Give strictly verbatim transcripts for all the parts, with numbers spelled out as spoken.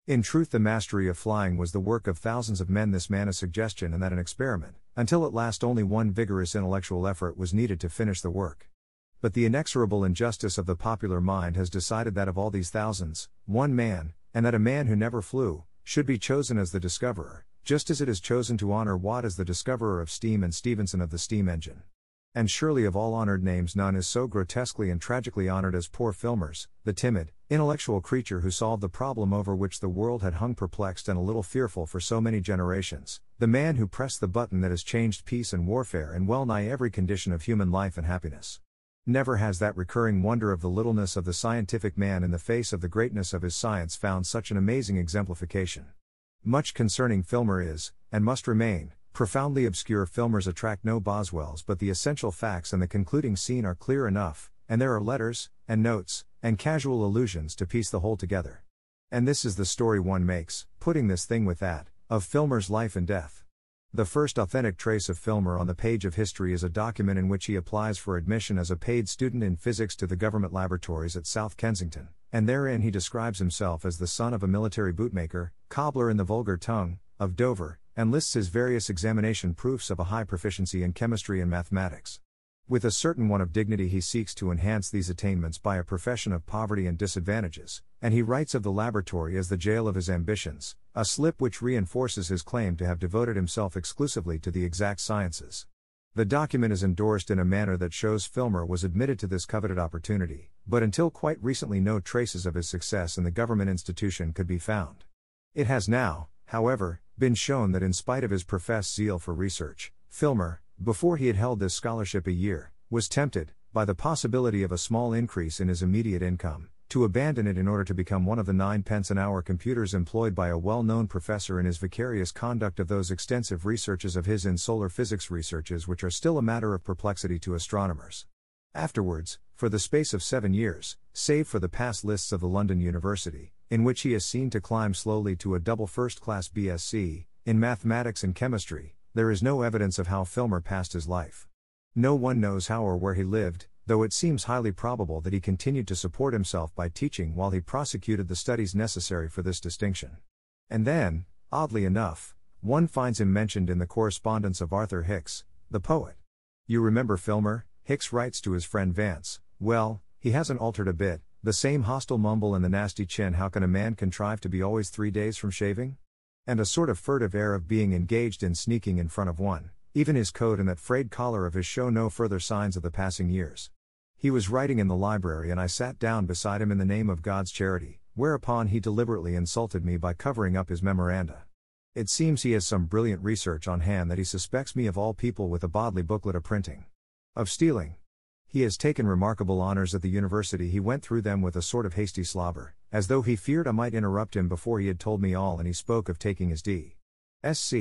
In truth, the mastery of flying was the work of thousands of men. This man a suggestion and that an experiment, until at last only one vigorous intellectual effort was needed to finish the work. But the inexorable injustice of the popular mind has decided that of all these thousands, one man, and that a man who never flew, should be chosen as the discoverer, just as it is chosen to honor Watt as the discoverer of steam and Stephenson of the steam engine. And surely of all honored names none is so grotesquely and tragically honored as poor Filmers, the timid, intellectual creature who solved the problem over which the world had hung perplexed and a little fearful for so many generations, the man who pressed the button that has changed peace and warfare and well nigh every condition of human life and happiness. Never has that recurring wonder of the littleness of the scientific man in the face of the greatness of his science found such an amazing exemplification. Much concerning Filmer is, and must remain, profoundly obscure. Filmers attract no Boswells, but the essential facts and the concluding scene are clear enough, and there are letters, and notes, and casual allusions to piece the whole together. And this is the story one makes, putting this thing with that, of Filmer's life and death. The first authentic trace of Filmer on the page of history is a document in which he applies for admission as a paid student in physics to the government laboratories at South Kensington, and therein he describes himself as the son of a military bootmaker, cobbler in the vulgar tongue, of Dover, and lists his various examination proofs of a high proficiency in chemistry and mathematics. With a certain one of dignity he seeks to enhance these attainments by a profession of poverty and disadvantages, and he writes of the laboratory as the jail of his ambitions, a slip which reinforces his claim to have devoted himself exclusively to the exact sciences. The document is endorsed in a manner that shows Filmer was admitted to this coveted opportunity, but until quite recently no traces of his success in the government institution could be found. It has now, however, been shown that in spite of his professed zeal for research, Filmer, before he had held this scholarship a year, was tempted, by the possibility of a small increase in his immediate income, to abandon it in order to become one of the nine pence an hour computers employed by a well-known professor in his vicarious conduct of those extensive researches of his in solar physics, researches which are still a matter of perplexity to astronomers. Afterwards, for the space of seven years, save for the pass lists of the London University, in which he is seen to climb slowly to a double first-class B S c, in mathematics and chemistry, there is no evidence of how Filmer passed his life. No one knows how or where he lived, though it seems highly probable that he continued to support himself by teaching while he prosecuted the studies necessary for this distinction. And then, oddly enough, one finds him mentioned in the correspondence of Arthur Hicks, the poet. You remember Filmer, Hicks writes to his friend Vance, well, he hasn't altered a bit, the same hostile mumble and the nasty chin. How can a man contrive to be always three days from shaving? And a sort of furtive air of being engaged in sneaking in front of one. Even his coat and that frayed collar of his show no further signs of the passing years. He was writing in the library and I sat down beside him in the name of God's charity, whereupon he deliberately insulted me by covering up his memoranda. It seems he has some brilliant research on hand that he suspects me of all people with a Bodley booklet of printing. Of stealing. He has taken remarkable honors at the university. He went through them with a sort of hasty slobber, as though he feared I might interrupt him before he had told me all, and he spoke of taking his D Sc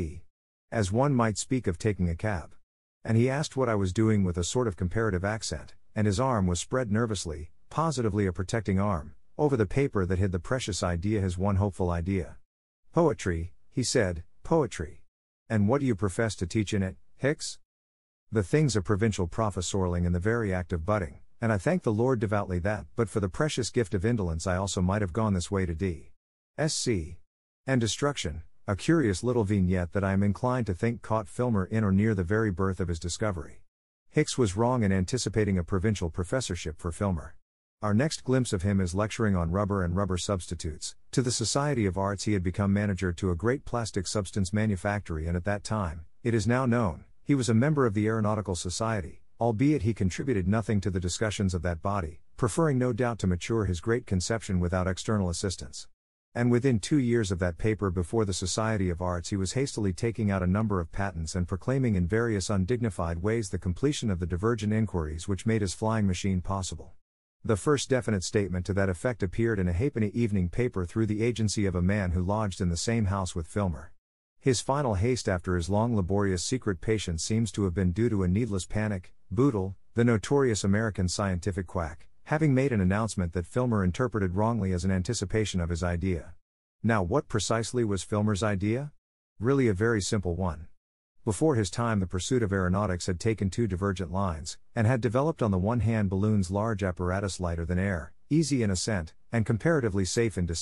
as one might speak of taking a cab. And he asked what I was doing with a sort of comparative accent, and his arm was spread nervously, positively a protecting arm, over the paper that hid the precious idea, his one hopeful idea. Poetry, he said, poetry. And what do you profess to teach in it, Hicks? The thing's a provincial professorling in the very act of budding, and I thank the Lord devoutly that, but for the precious gift of indolence, I also might have gone this way to D Sc and destruction, a curious little vignette that I am inclined to think caught Filmer in or near the very birth of his discovery. Hicks was wrong in anticipating a provincial professorship for Filmer. Our next glimpse of him is lecturing on rubber and rubber substitutes. To the Society of Arts he had become manager to a great plastic substance manufactory, and at that time, it is now known, he was a member of the Aeronautical Society, albeit he contributed nothing to the discussions of that body, preferring no doubt to mature his great conception without external assistance. And within two years of that paper before the Society of Arts he was hastily taking out a number of patents and proclaiming in various undignified ways the completion of the divergent inquiries which made his flying machine possible. The first definite statement to that effect appeared in a halfpenny evening paper through the agency of a man who lodged in the same house with Filmer. His final haste after his long laborious secret patience seems to have been due to a needless panic, Bootle, the notorious American scientific quack, having made an announcement that Filmer interpreted wrongly as an anticipation of his idea. Now what precisely was Filmer's idea? Really a very simple one. Before his time the pursuit of aeronautics had taken two divergent lines, and had developed on the one hand balloons, large apparatus lighter than air, easy in ascent, and comparatively safe in descent,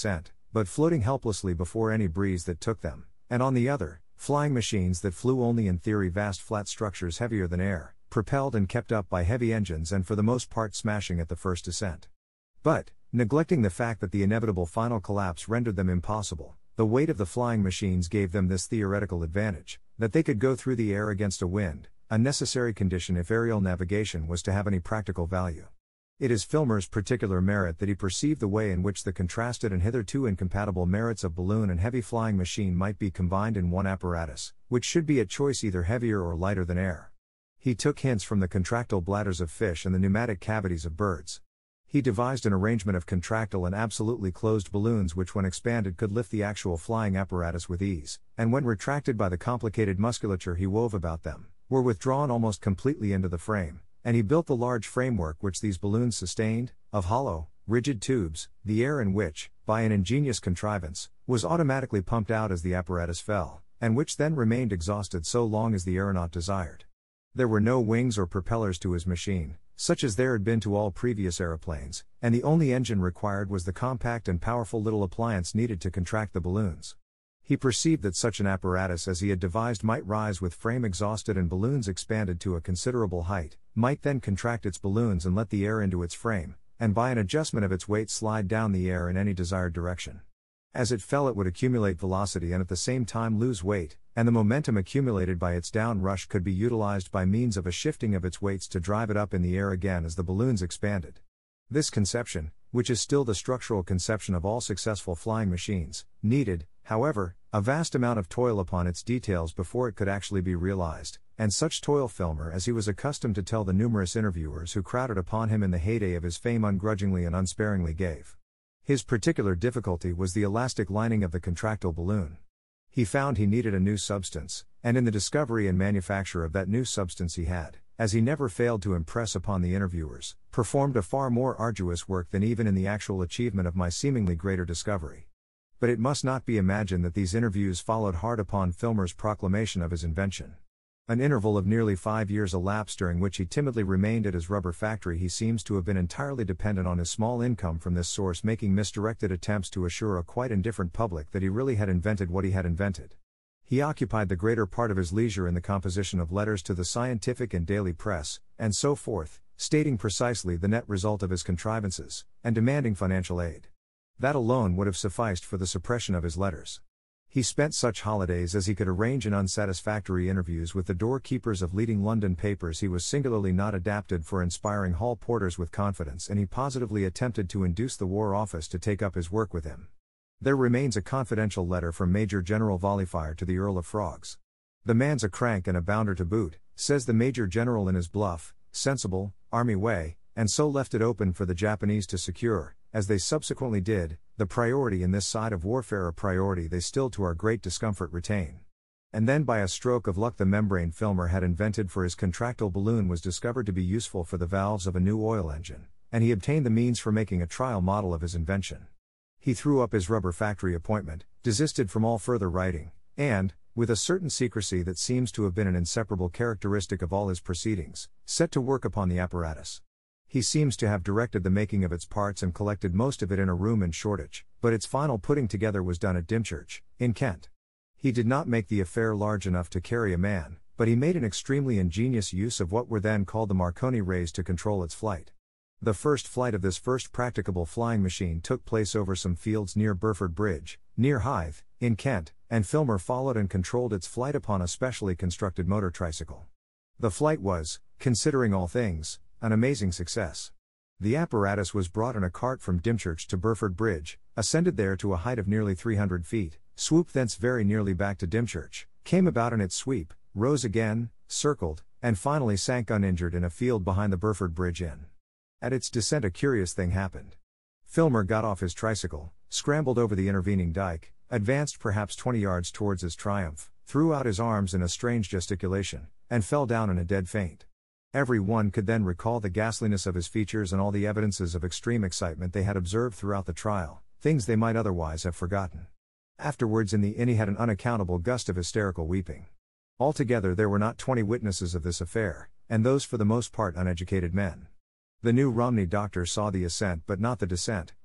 but floating helplessly before any breeze that took them, and on the other, flying machines that flew only in theory, vast flat structures heavier than air, propelled and kept up by heavy engines and for the most part smashing at the first descent. But, neglecting the fact that the inevitable final collapse rendered them impossible, the weight of the flying machines gave them this theoretical advantage, that they could go through the air against a wind, a necessary condition if aerial navigation was to have any practical value. It is Filmer's particular merit that he perceived the way in which the contrasted and hitherto incompatible merits of balloon and heavy flying machine might be combined in one apparatus, which should be at choice either heavier or lighter than air. He took hints from the contractile bladders of fish and the pneumatic cavities of birds. He devised an arrangement of contractile and absolutely closed balloons which when expanded could lift the actual flying apparatus with ease, and when retracted by the complicated musculature he wove about them, were withdrawn almost completely into the frame, and he built the large framework which these balloons sustained, of hollow, rigid tubes, the air in which, by an ingenious contrivance, was automatically pumped out as the apparatus fell, and which then remained exhausted so long as the aeronaut desired. There were no wings or propellers to his machine, such as there had been to all previous aeroplanes, and the only engine required was the compact and powerful little appliance needed to contract the balloons. He perceived that such an apparatus as he had devised might rise with frame exhausted and balloons expanded to a considerable height, might then contract its balloons and let the air into its frame, and by an adjustment of its weight slide down the air in any desired direction. As it fell it would accumulate velocity and at the same time lose weight, and the momentum accumulated by its down rush could be utilized by means of a shifting of its weights to drive it up in the air again as the balloons expanded. This conception, which is still the structural conception of all successful flying machines, needed, however, a vast amount of toil upon its details before it could actually be realized, and such toil Filmer, as he was accustomed to tell the numerous interviewers who crowded upon him in the heyday of his fame, ungrudgingly and unsparingly gave. His particular difficulty was the elastic lining of the contractile balloon. He found he needed a new substance, and in the discovery and manufacture of that new substance he had, as he never failed to impress upon the interviewers, performed a far more arduous work than even in the actual achievement of my seemingly greater discovery. But it must not be imagined that these interviews followed hard upon Filmer's proclamation of his invention. An interval of nearly five years elapsed during which he timidly remained at his rubber factory. He seems to have been entirely dependent on his small income from this source, making misdirected attempts to assure a quite indifferent public that he really had invented what he had invented. He occupied the greater part of his leisure in the composition of letters to the scientific and daily press, and so forth, stating precisely the net result of his contrivances, and demanding financial aid. That alone would have sufficed for the suppression of his letters. He spent such holidays as he could arrange in unsatisfactory interviews with the doorkeepers of leading London papers. He was singularly not adapted for inspiring hall porters with confidence, and he positively attempted to induce the War Office to take up his work with him. There remains a confidential letter from Major General Volleyfire to the Earl of Frogs. "The man's a crank and a bounder to boot," says the Major General in his bluff, sensible, army way, and so left it open for the Japanese to secure, as they subsequently did, the priority in this side of warfare, a priority they still to our great discomfort retain. And then by a stroke of luck the membrane Filmer had invented for his contractile balloon was discovered to be useful for the valves of a new oil engine, and he obtained the means for making a trial model of his invention. He threw up his rubber factory appointment, desisted from all further writing, and, with a certain secrecy that seems to have been an inseparable characteristic of all his proceedings, set to work upon the apparatus. He seems to have directed the making of its parts and collected most of it in a room in Shoreditch, but its final putting together was done at Dymchurch, in Kent. He did not make the affair large enough to carry a man, but he made an extremely ingenious use of what were then called the Marconi rays to control its flight. The first flight of this first practicable flying machine took place over some fields near Burford Bridge, near Hythe, in Kent, and Filmer followed and controlled its flight upon a specially constructed motor tricycle. The flight was, considering all things, an amazing success. The apparatus was brought in a cart from Dymchurch to Burford Bridge, ascended there to a height of nearly three hundred feet, swooped thence very nearly back to Dymchurch, came about in its sweep, rose again, circled, and finally sank uninjured in a field behind the Burford Bridge Inn. At its descent a curious thing happened. Filmer got off his tricycle, scrambled over the intervening dike, advanced perhaps twenty yards towards his triumph, threw out his arms in a strange gesticulation, and fell down in a dead faint. Every one could then recall the ghastliness of his features and all the evidences of extreme excitement they had observed throughout the trial, things they might otherwise have forgotten. Afterwards in the inn he had an unaccountable gust of hysterical weeping. Altogether there were not twenty witnesses of this affair, and those for the most part uneducated men. The New Romney doctor saw the ascent but not the descent,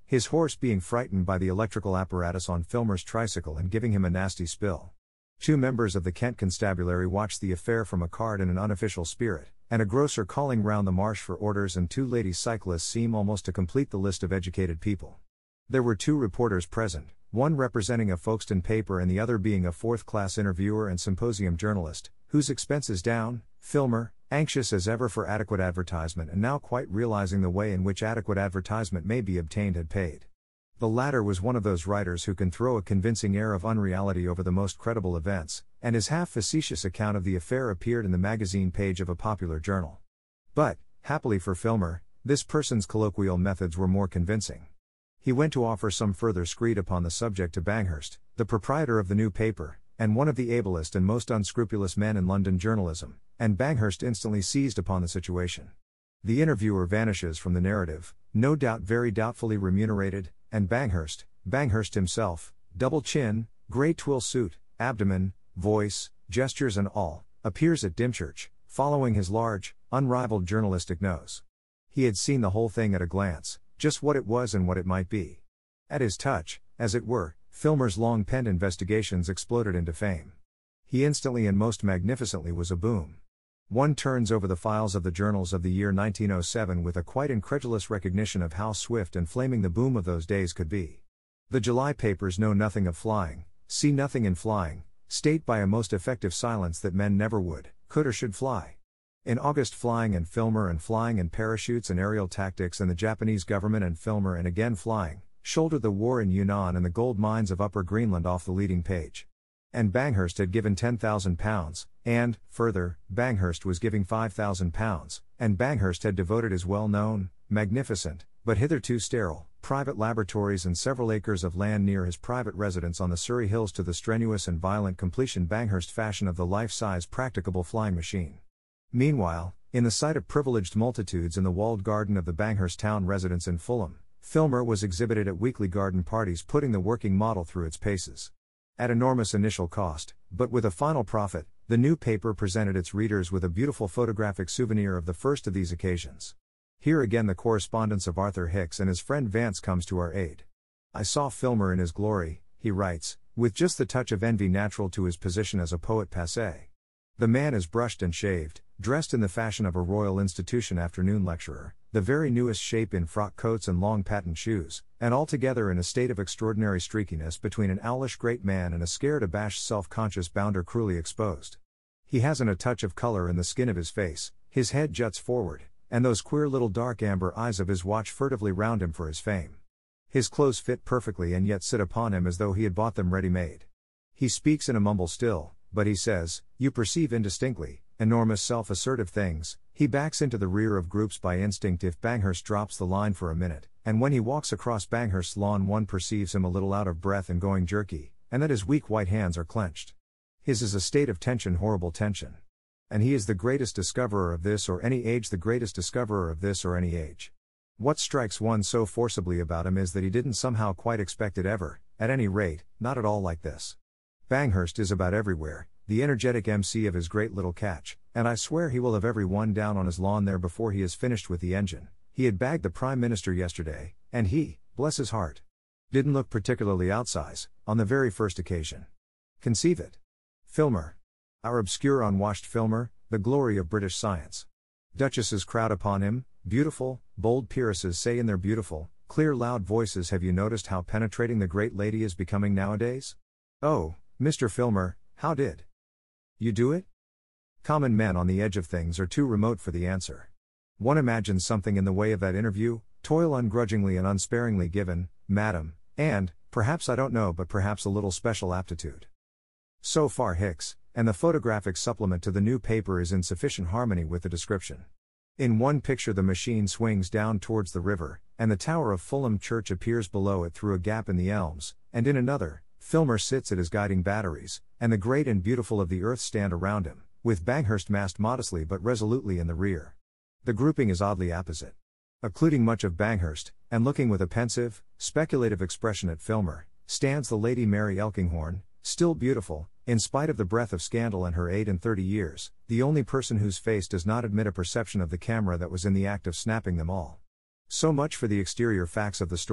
his horse being frightened by the electrical apparatus on Filmer's tricycle and giving him a nasty spill. Two members of the Kent Constabulary watched the affair from a cart in an unofficial spirit, and a grocer calling round the marsh for orders, and two lady cyclists seem almost to complete the list of educated people. There were two reporters present, one representing a Folkestone paper and the other being a fourth-class interviewer and symposium journalist, whose expenses down. Filmer, anxious as ever for adequate advertisement and now quite realizing the way in which adequate advertisement may be obtained, had paid. The latter was one of those writers who can throw a convincing air of unreality over the most credible events, and his half-facetious account of the affair appeared in the magazine page of a popular journal. But, happily for Filmer, this person's colloquial methods were more convincing. He went to offer some further screed upon the subject to Banghurst, the proprietor of the new paper, and one of the ablest and most unscrupulous men in London journalism, and Banghurst instantly seized upon the situation. The interviewer vanishes from the narrative, no doubt very doubtfully remunerated, and Banghurst, Banghurst himself, double chin, grey twill suit, abdomen, voice, gestures and all, appears at Dymchurch, following his large, unrivaled journalistic nose. He had seen the whole thing at a glance, just what it was and what it might be. At his touch, as it were, Filmer's long-penned investigations exploded into fame. He instantly and most magnificently was a boom. One turns over the files of the journals of the year nineteen oh seven with a quite incredulous recognition of how swift and flaming the boom of those days could be. The July papers know nothing of flying, see nothing in flying, state by a most effective silence that men never would, could or should fly. In August, flying and Filmer and flying and parachutes and aerial tactics and the Japanese government and Filmer and again flying, shouldered the war in Yunnan and the gold mines of Upper Greenland off the leading page. And Banghurst had given ten thousand pounds, and, further, Banghurst was giving five thousand pounds, and Banghurst had devoted his well-known, magnificent, but hitherto sterile, private laboratories and several acres of land near his private residence on the Surrey Hills to the strenuous and violent completion Banghurst fashion of the life-size practicable flying machine. Meanwhile, in the sight of privileged multitudes in the walled garden of the Banghurst town residence in Fulham, Filmer was exhibited at weekly garden parties, putting the working model through its paces. At enormous initial cost, but with a final profit, the new paper presented its readers with a beautiful photographic souvenir of the first of these occasions. Here again the correspondence of Arthur Hicks and his friend Vance comes to our aid. I saw Filmer in his glory, he writes, with just the touch of envy natural to his position as a poet passé. The man is brushed and shaved, dressed in the fashion of a Royal Institution afternoon lecturer, the very newest shape in frock coats and long patent shoes, and altogether in a state of extraordinary streakiness between an owlish great man and a scared abashed self-conscious bounder cruelly exposed. He hasn't a touch of color in the skin of his face, his head juts forward, and those queer little dark amber eyes of his watch furtively round him for his fame. His clothes fit perfectly and yet sit upon him as though he had bought them ready-made. He speaks in a mumble still, but he says, you perceive indistinctly, enormous self-assertive things. He backs into the rear of groups by instinct if Banghurst drops the line for a minute, and when he walks across Banghurst's lawn one perceives him a little out of breath and going jerky, and that his weak white hands are clenched. His is a state of tension, horrible tension. And he is the greatest discoverer of this or any age, the greatest discoverer of this or any age. What strikes one so forcibly about him is that he didn't somehow quite expect it ever, at any rate, not at all like this. Banghurst is about everywhere, the energetic M C of his great little catch, and I swear he will have every one down on his lawn there before he has finished with the engine. He had bagged the Prime Minister yesterday, and he, bless his heart, didn't look particularly outsize, on the very first occasion. Conceive it. Filmer. Our obscure unwashed Filmer, the glory of British science. Duchesses crowd upon him, beautiful, bold peeresses say in their beautiful, clear loud voices, have you noticed how penetrating the great lady is becoming nowadays? Oh, Mister Filmer, how did you do it? Common men on the edge of things are too remote for the answer. One imagines something in the way of that interview, toil ungrudgingly and unsparingly given, madam, and, perhaps I don't know but perhaps a little special aptitude. So far Hicks, and the photographic supplement to the new paper is in sufficient harmony with the description. In one picture the machine swings down towards the river, and the tower of Fulham Church appears below it through a gap in the elms, and in another, Filmer sits at his guiding batteries, and the great and beautiful of the earth stand around him, with Banghurst massed modestly but resolutely in the rear. The grouping is oddly apposite. Occluding much of Banghurst, and looking with a pensive, speculative expression at Filmer, stands the Lady Mary Elkinghorn, still beautiful, in spite of the breath of scandal and her eight and thirty years, the only person whose face does not admit a perception of the camera that was in the act of snapping them all. So much for the exterior facts of the story,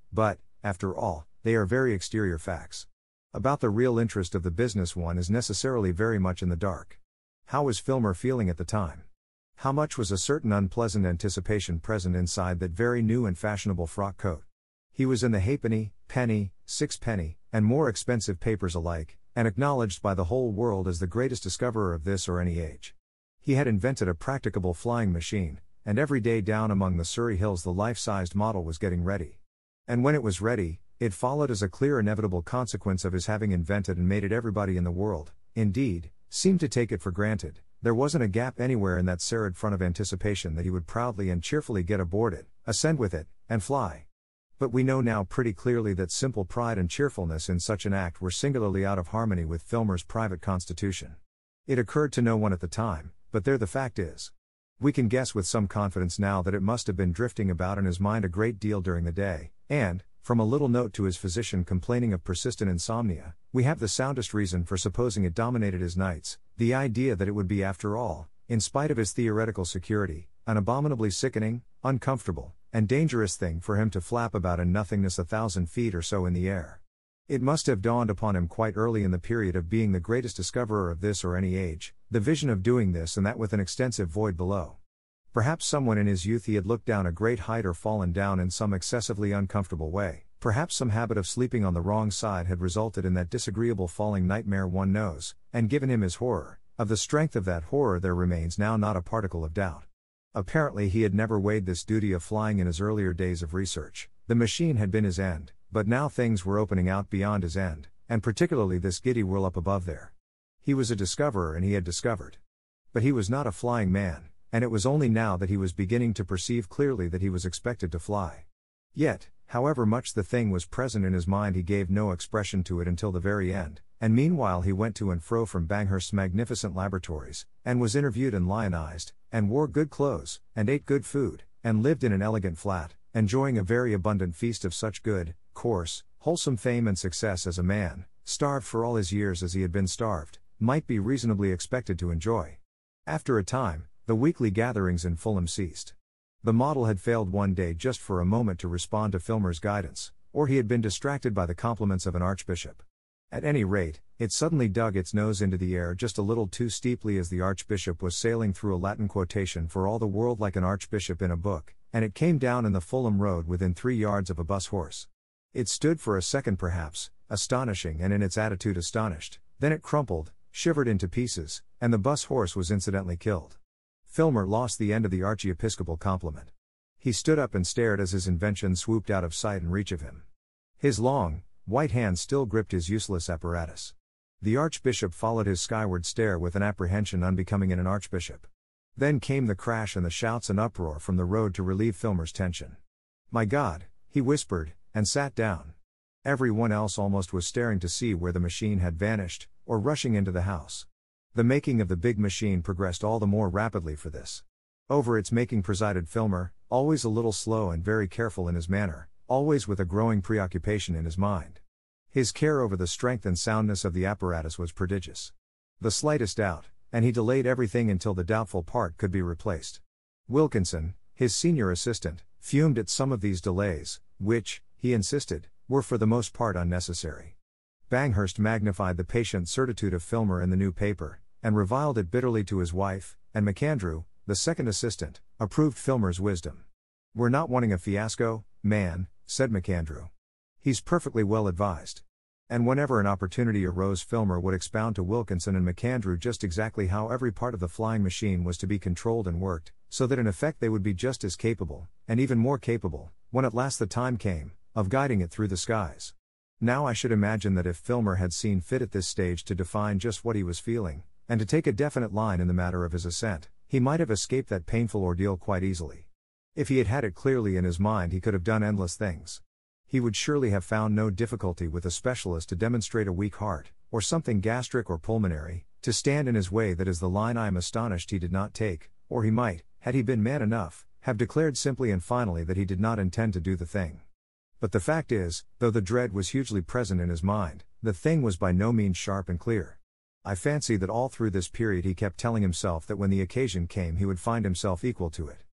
but, after all, they are very exterior facts. About the real interest of the business, one is necessarily very much in the dark. How was Filmer feeling at the time? How much was a certain unpleasant anticipation present inside that very new and fashionable frock coat? He was in the halfpenny, penny, sixpenny, and more expensive papers alike, and acknowledged by the whole world as the greatest discoverer of this or any age. He had invented a practicable flying machine, and every day down among the Surrey Hills the life-sized model was getting ready. And when it was ready, it followed as a clear inevitable consequence of his having invented and made it everybody in the world, indeed, seemed to take it for granted. There wasn't a gap anywhere in that serried front of anticipation that he would proudly and cheerfully get aboard it, ascend with it, and fly. But we know now pretty clearly that simple pride and cheerfulness in such an act were singularly out of harmony with Filmer's private constitution. It occurred to no one at the time, but there the fact is. We can guess with some confidence now that it must have been drifting about in his mind a great deal during the day, and, from a little note to his physician complaining of persistent insomnia, we have the soundest reason for supposing it dominated his nights, the idea that it would be, after all, in spite of his theoretical security, an abominably sickening, uncomfortable, and dangerous thing for him to flap about in nothingness a thousand feet or so in the air. It must have dawned upon him quite early in the period of being the greatest discoverer of this or any age, the vision of doing this and that with an extensive void below. Perhaps someone in his youth he had looked down a great height or fallen down in some excessively uncomfortable way, perhaps some habit of sleeping on the wrong side had resulted in that disagreeable falling nightmare one knows, and given him his horror. Of the strength of that horror there remains now not a particle of doubt. Apparently he had never weighed this duty of flying in his earlier days of research. The machine had been his end, but now things were opening out beyond his end, and particularly this giddy whirl up above there. He was a discoverer and he had discovered. But he was not a flying man, and it was only now that he was beginning to perceive clearly that he was expected to fly. Yet, however much the thing was present in his mind, he gave no expression to it until the very end, and meanwhile he went to and fro from Banghurst's magnificent laboratories, and was interviewed and lionized, and wore good clothes, and ate good food, and lived in an elegant flat, enjoying a very abundant feast of such good, coarse, wholesome fame and success as a man, starved for all his years as he had been starved, might be reasonably expected to enjoy. After a time, the weekly gatherings in Fulham ceased. The model had failed one day just for a moment to respond to Filmer's guidance, or he had been distracted by the compliments of an archbishop. At any rate, it suddenly dug its nose into the air just a little too steeply as the archbishop was sailing through a Latin quotation for all the world like an archbishop in a book, and it came down in the Fulham road within three yards of a bus horse. It stood for a second perhaps, astonishing and in its attitude astonished, then it crumpled, shivered into pieces, and the bus horse was incidentally killed. Filmer lost the end of the archiepiscopal compliment. He stood up and stared as his invention swooped out of sight and reach of him. His long, white hand still gripped his useless apparatus. The archbishop followed his skyward stare with an apprehension unbecoming in an archbishop. Then came the crash and the shouts and uproar from the road to relieve Filmer's tension. "My God," he whispered, and sat down. Every one else almost was staring to see where the machine had vanished, or rushing into the house. The making of the big machine progressed all the more rapidly for this. Over its making presided Filmer, always a little slow and very careful in his manner, always with a growing preoccupation in his mind. His care over the strength and soundness of the apparatus was prodigious. The slightest doubt, and he delayed everything until the doubtful part could be replaced. Wilkinson, his senior assistant, fumed at some of these delays, which, he insisted, were for the most part unnecessary. Banghurst magnified the patient certitude of Filmer in the new paper, and reviled it bitterly to his wife, and MacAndrew, the second assistant, approved Filmer's wisdom. "We're not wanting a fiasco, man," said MacAndrew. "He's perfectly well advised." And whenever an opportunity arose, Filmer would expound to Wilkinson and MacAndrew just exactly how every part of the flying machine was to be controlled and worked, so that in effect they would be just as capable, and even more capable, when at last the time came, of guiding it through the skies. Now I should imagine that if Filmer had seen fit at this stage to define just what he was feeling, and to take a definite line in the matter of his ascent, he might have escaped that painful ordeal quite easily. If he had had it clearly in his mind, he could have done endless things. He would surely have found no difficulty with a specialist to demonstrate a weak heart, or something gastric or pulmonary, to stand in his way. That is the line I am astonished he did not take, or he might, had he been man enough, have declared simply and finally that he did not intend to do the thing. But the fact is, though the dread was hugely present in his mind, the thing was by no means sharp and clear. I fancy that all through this period he kept telling himself that when the occasion came he would find himself equal to it.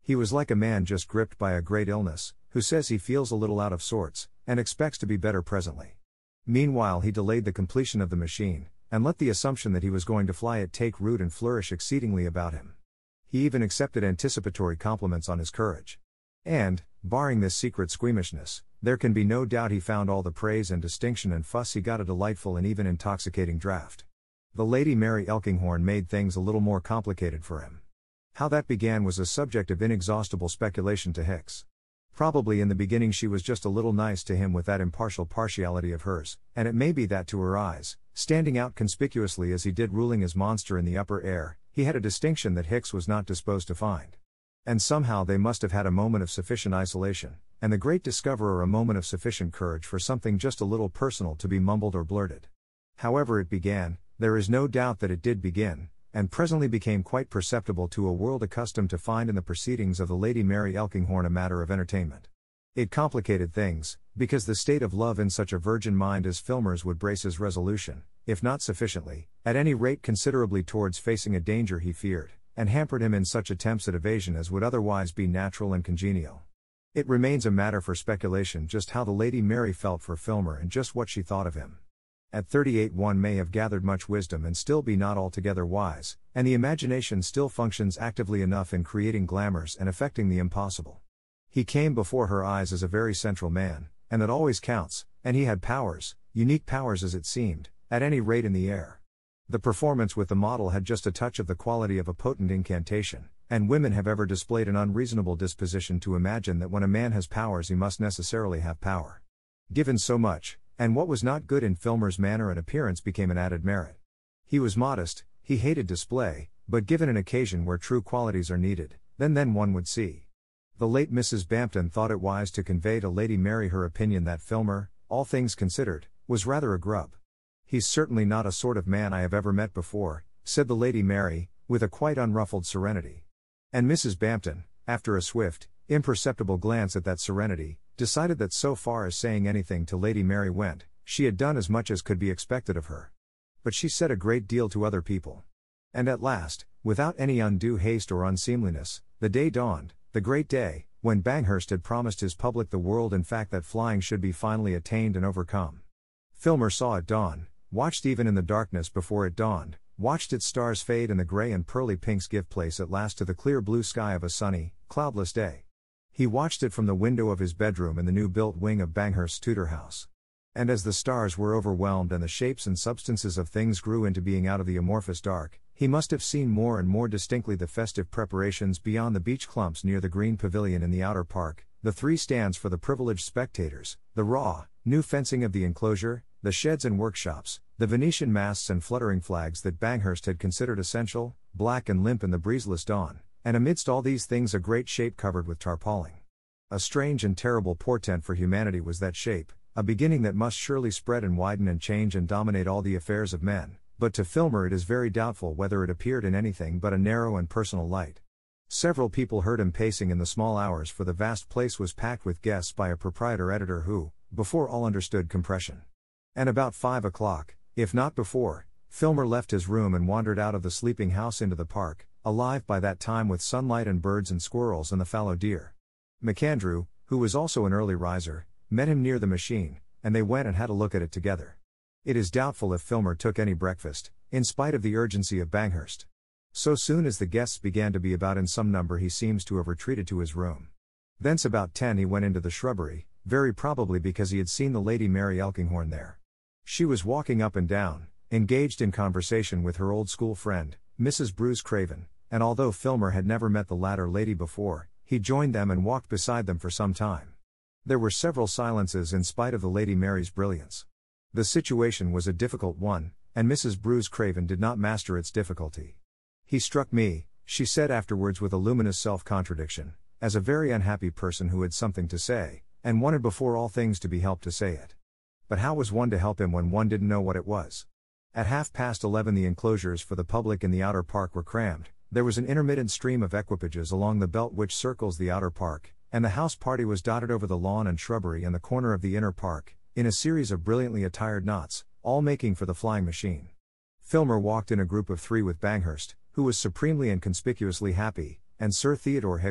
He was like a man just gripped by a great illness, who says he feels a little out of sorts, and expects to be better presently. Meanwhile he delayed the completion of the machine, and let the assumption that he was going to fly it take root and flourish exceedingly about him. He even accepted anticipatory compliments on his courage. And, barring this secret squeamishness, there can be no doubt he found all the praise and distinction and fuss he got a delightful and even intoxicating draught. The Lady Mary Elkinghorn made things a little more complicated for him. How that began was a subject of inexhaustible speculation to Hicks. Probably in the beginning she was just a little nice to him with that impartial partiality of hers, and it may be that to her eyes, standing out conspicuously as he did ruling his monster in the upper air, he had a distinction that Hicks was not disposed to find. And somehow they must have had a moment of sufficient isolation, and the great discoverer a moment of sufficient courage for something just a little personal to be mumbled or blurted. However it began, there is no doubt that it did begin, and presently became quite perceptible to a world accustomed to find in the proceedings of the Lady Mary Elkinghorn a matter of entertainment. It complicated things, because the state of love in such a virgin mind as Filmer's would brace his resolution, if not sufficiently, at any rate considerably towards facing a danger he feared, and hampered him in such attempts at evasion as would otherwise be natural and congenial. It remains a matter for speculation just how the Lady Mary felt for Filmer and just what she thought of him. At thirty-eight one may have gathered much wisdom and still be not altogether wise, and the imagination still functions actively enough in creating glamours and effecting the impossible. He came before her eyes as a very central man, and that always counts, and he had powers, unique powers as it seemed, at any rate in the air. The performance with the model had just a touch of the quality of a potent incantation, and women have ever displayed an unreasonable disposition to imagine that when a man has powers he must necessarily have power. Given so much, and what was not good in Filmer's manner and appearance became an added merit. He was modest, he hated display, but given an occasion where true qualities are needed, then then one would see. The late Missus Bampton thought it wise to convey to Lady Mary her opinion that Filmer, all things considered, was rather a grub. "He's certainly not a sort of man I have ever met before," said the Lady Mary, with a quite unruffled serenity. And Missus Bampton, after a swift, imperceptible glance at that serenity, decided that so far as saying anything to Lady Mary went, she had done as much as could be expected of her. But she said a great deal to other people. And at last, without any undue haste or unseemliness, the day dawned, the great day, when Banghurst had promised his public the world, in fact that flying should be finally attained and overcome. Filmer saw it dawn, watched even in the darkness before it dawned, watched its stars fade and the grey and pearly pinks give place at last to the clear blue sky of a sunny, cloudless day. He watched it from the window of his bedroom in the new-built wing of Banghurst's Tudor house. And as the stars were overwhelmed and the shapes and substances of things grew into being out of the amorphous dark, he must have seen more and more distinctly the festive preparations beyond the beech clumps near the green pavilion in the outer park, the three stands for the privileged spectators, the raw, new fencing of the enclosure, the sheds and workshops, the Venetian masts and fluttering flags that Banghurst had considered essential, black and limp in the breezeless dawn, and amidst all these things a great shape covered with tarpauling. A strange and terrible portent for humanity was that shape, a beginning that must surely spread and widen and change and dominate all the affairs of men, but to Filmer it is very doubtful whether it appeared in anything but a narrow and personal light. Several people heard him pacing in the small hours, for the vast place was packed with guests by a proprietor-editor who, before all understood compression. And about five o'clock, if not before, Filmer left his room and wandered out of the sleeping house into the park, alive by that time with sunlight and birds and squirrels and the fallow deer. MacAndrew, who was also an early riser, met him near the machine, and they went and had a look at it together. It is doubtful if Filmer took any breakfast, in spite of the urgency of Banghurst. So soon as the guests began to be about in some number he seems to have retreated to his room. Thence about ten he went into the shrubbery, very probably because he had seen the Lady Mary Elkinghorn there. She was walking up and down, engaged in conversation with her old school friend, Missus Bruce Craven, and although Filmer had never met the latter lady before, he joined them and walked beside them for some time. There were several silences in spite of the Lady Mary's brilliance. The situation was a difficult one, and Missus Bruce Craven did not master its difficulty. "He struck me," she said afterwards with a luminous self-contradiction, "as a very unhappy person who had something to say, and wanted before all things to be helped to say it. But how was one to help him when one didn't know what it was?" At half past eleven the enclosures for the public in the outer park were crammed. There was an intermittent stream of equipages along the belt which circles the outer park, and the house party was dotted over the lawn and shrubbery and the corner of the inner park, in a series of brilliantly attired knots, all making for the flying machine. Filmer walked in a group of three with Banghurst, who was supremely and conspicuously happy, and Sir Theodore Hickle,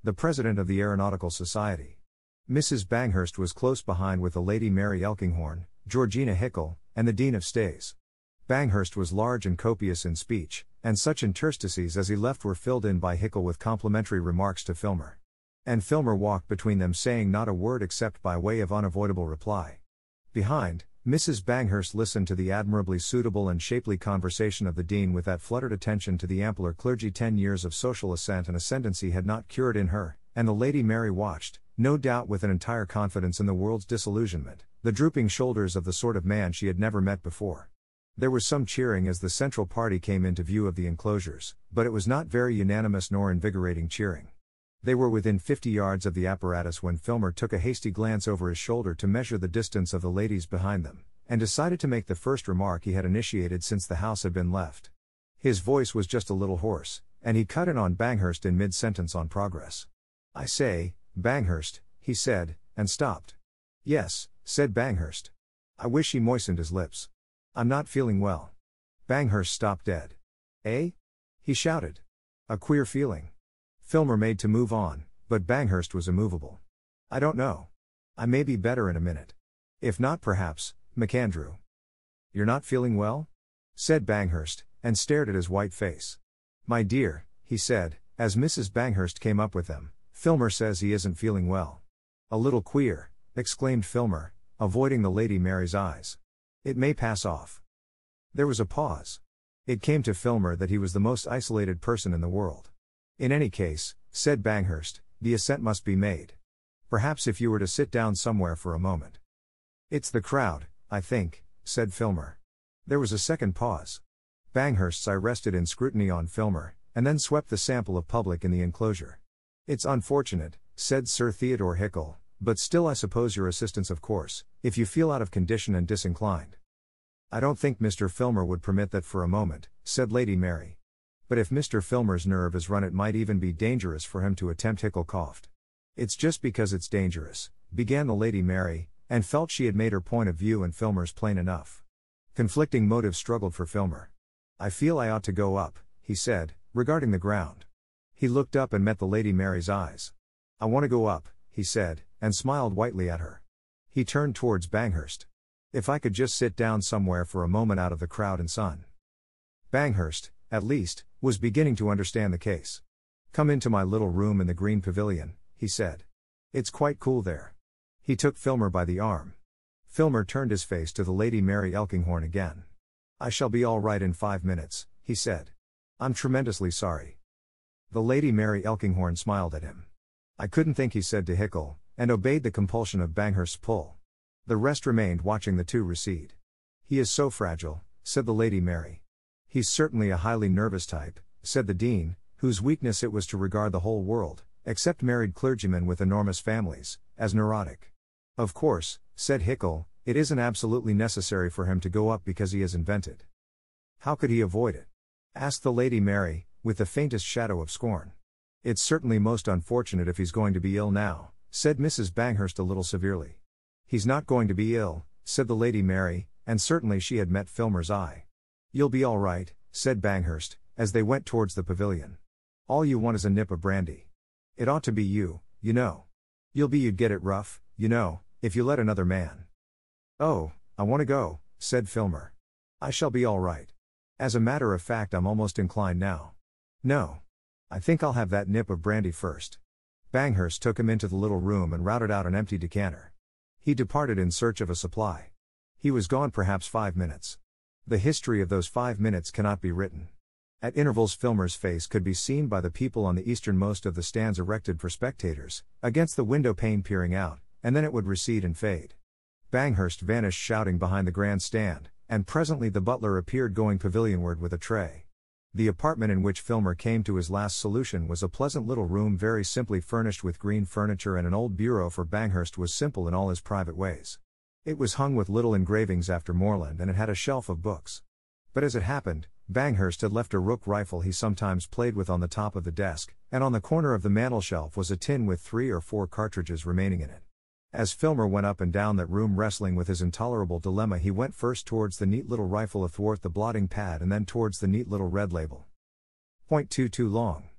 the president of the Aeronautical Society. Missus Banghurst was close behind with the Lady Mary Elkinghorn, Georgina Hickel, and the Dean of Stays. Banghurst was large and copious in speech, and such interstices as he left were filled in by Hickel with complimentary remarks to Filmer. And Filmer walked between them saying not a word except by way of unavoidable reply. Behind, Missus Banghurst listened to the admirably suitable and shapely conversation of the Dean with that fluttered attention to the ampler clergy ten years of social ascent and ascendancy had not cured in her, and the Lady Mary watched, no doubt with an entire confidence in the world's disillusionment, the drooping shoulders of the sort of man she had never met before. There was some cheering as the Central Party came into view of the enclosures, but it was not very unanimous nor invigorating cheering. They were within fifty yards of the apparatus when Filmer took a hasty glance over his shoulder to measure the distance of the ladies behind them, and decided to make the first remark he had initiated since the house had been left. His voice was just a little hoarse, and he cut in on Banghurst in mid-sentence on progress. "I say, Banghurst," he said, and stopped. "Yes," said Banghurst. I wish he moistened his lips. "I'm not feeling well." Banghurst stopped dead. "Eh?" he shouted. "A queer feeling." Filmer made to move on, but Banghurst was immovable. "I don't know. I may be better in a minute. If not, perhaps, McAndrew." "You're not feeling well?" said Banghurst, and stared at his white face. "My dear," he said, as Missus Banghurst came up with them, "Filmer says he isn't feeling well." "A little queer," exclaimed Filmer, avoiding the Lady Mary's eyes. "It may pass off." There was a pause. It came to Filmer that he was the most isolated person in the world. "In any case," said Banghurst, "the ascent must be made. Perhaps if you were to sit down somewhere for a moment." "It's the crowd, I think," said Filmer. There was a second pause. Banghurst's eye rested in scrutiny on Filmer, and then swept the sample of public in the enclosure. "It's unfortunate," said Sir Theodore Hickel, "but still I suppose your assistance of course, if you feel out of condition and disinclined." "I don't think Mister Filmer would permit that for a moment," said Lady Mary. "But if Mister Filmer's nerve is run it might even be dangerous for him to attempt." Hickel coughed. "It's just because it's dangerous," began the Lady Mary, and felt she had made her point of view and Filmer's plain enough. Conflicting motives struggled for Filmer. "I feel I ought to go up," he said, regarding the ground. He looked up and met the Lady Mary's eyes. "I want to go up," he said, and smiled whitely at her. He turned towards Banghurst. "If I could just sit down somewhere for a moment out of the crowd and sun." Banghurst, at least, was beginning to understand the case. "Come into my little room in the Green Pavilion," he said. "It's quite cool there." He took Filmer by the arm. Filmer turned his face to the Lady Mary Elkinghorn again. "I shall be all right in five minutes, he said. "I'm tremendously sorry." The Lady Mary Elkinghorn smiled at him. "I couldn't think," he said to Hickel, and obeyed the compulsion of Banghurst's pull. The rest remained watching the two recede. "He is so fragile," said the Lady Mary. "He's certainly a highly nervous type," said the Dean, whose weakness it was to regard the whole world, except married clergymen with enormous families, as neurotic. "Of course," said Hickel, "it isn't absolutely necessary for him to go up because he has invented." "How could he avoid it?" asked the Lady Mary, with the faintest shadow of scorn. "It's certainly most unfortunate if he's going to be ill now," said Missus Banghurst a little severely. "He's not going to be ill," said the Lady Mary, and certainly she had met Filmer's eye. "You'll be all right," said Banghurst, as they went towards the pavilion. "All you want is a nip of brandy. It ought to be you, you know. You'll be you'd get it rough, you know, if you let another man." "Oh, I want to go," said Filmer. "I shall be all right. As a matter of fact I'm almost inclined now. No. I think I'll have that nip of brandy first." Banghurst took him into the little room and routed out an empty decanter. He departed in search of a supply. He was gone perhaps five minutes. The history of those five minutes cannot be written. At intervals Filmer's face could be seen by the people on the easternmost of the stands erected for spectators, against the window pane peering out, and then it would recede and fade. Banghurst vanished shouting behind the grand stand, and presently the butler appeared going pavilionward with a tray. The apartment in which Filmer came to his last solution was a pleasant little room very simply furnished with green furniture and an old bureau, for Banghurst was simple in all his private ways. It was hung with little engravings after Morland and it had a shelf of books. But as it happened, Banghurst had left a rook rifle he sometimes played with on the top of the desk, and on the corner of the mantelshelf was a tin with three or four cartridges remaining in it. As Filmer went up and down that room wrestling with his intolerable dilemma, he went first towards the neat little rifle athwart the blotting pad and then towards the neat little red label. Point two too long.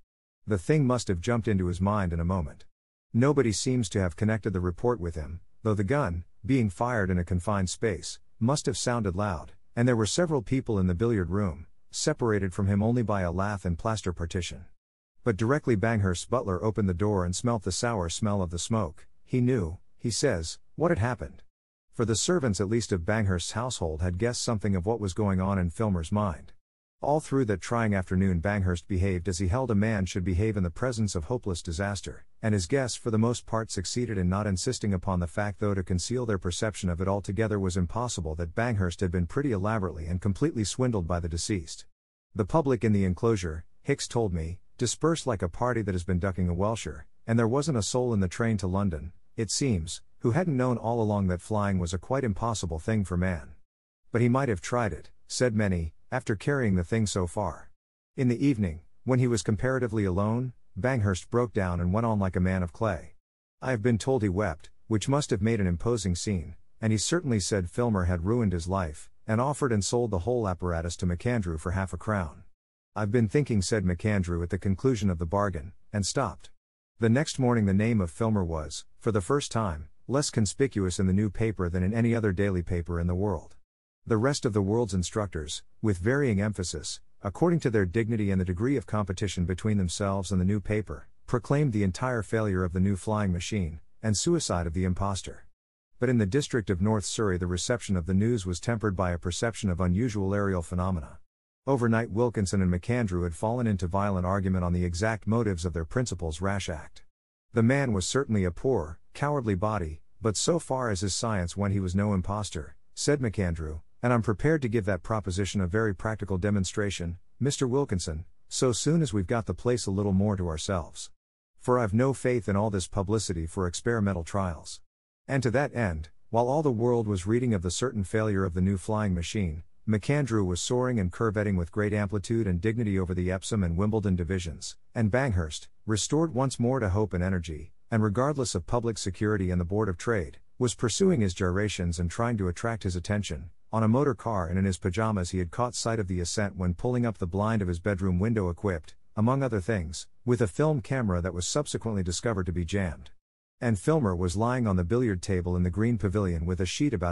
The thing must have jumped into his mind in a moment. Nobody seems to have connected the report with him, though the gun, being fired in a confined space, must have sounded loud, and there were several people in the billiard room, separated from him only by a lath and plaster partition. But directly Banghurst's butler opened the door and smelt the sour smell of the smoke, he knew, he says, what had happened. For the servants at least of Banghurst's household had guessed something of what was going on in Filmer's mind. All through that trying afternoon Banghurst behaved as he held a man should behave in the presence of hopeless disaster, and his guests for the most part succeeded in not insisting upon the fact, though to conceal their perception of it altogether was impossible, that Banghurst had been pretty elaborately and completely swindled by the deceased. The public in the enclosure, Hicks told me, dispersed like a party that has been ducking a welsher, and there wasn't a soul in the train to London, it seems, who hadn't known all along that flying was a quite impossible thing for man. But he might have tried it, said many, after carrying the thing so far. In the evening, when he was comparatively alone, Banghurst broke down and went on like a man of clay. I have been told he wept, which must have made an imposing scene, and he certainly said Filmer had ruined his life, and offered and sold the whole apparatus to MacAndrew for half a crown. I've been thinking, said MacAndrew at the conclusion of the bargain, and stopped. The next morning the name of Filmer was, for the first time, less conspicuous in the new paper than in any other daily paper in the world. The rest of the world's instructors, with varying emphasis, according to their dignity and the degree of competition between themselves and the new paper, proclaimed the entire failure of the new flying machine, and suicide of the impostor. But in the district of North Surrey the reception of the news was tempered by a perception of unusual aerial phenomena. Overnight Wilkinson and MacAndrew had fallen into violent argument on the exact motives of their principal's rash act. The man was certainly a poor, cowardly body, but so far as his science went he was no impostor, said MacAndrew, and I'm prepared to give that proposition a very practical demonstration, Mister Wilkinson, so soon as we've got the place a little more to ourselves. For I've no faith in all this publicity for experimental trials. And to that end, while all the world was reading of the certain failure of the new flying machine, MacAndrew was soaring and curvetting with great amplitude and dignity over the Epsom and Wimbledon divisions, and Banghurst, restored once more to hope and energy, and regardless of public security and the Board of Trade, was pursuing his gyrations and trying to attract his attention. On a motor car and in his pajamas he had caught sight of the ascent when pulling up the blind of his bedroom window equipped, among other things, with a film camera that was subsequently discovered to be jammed. And Filmer was lying on the billiard table in the green pavilion with a sheet about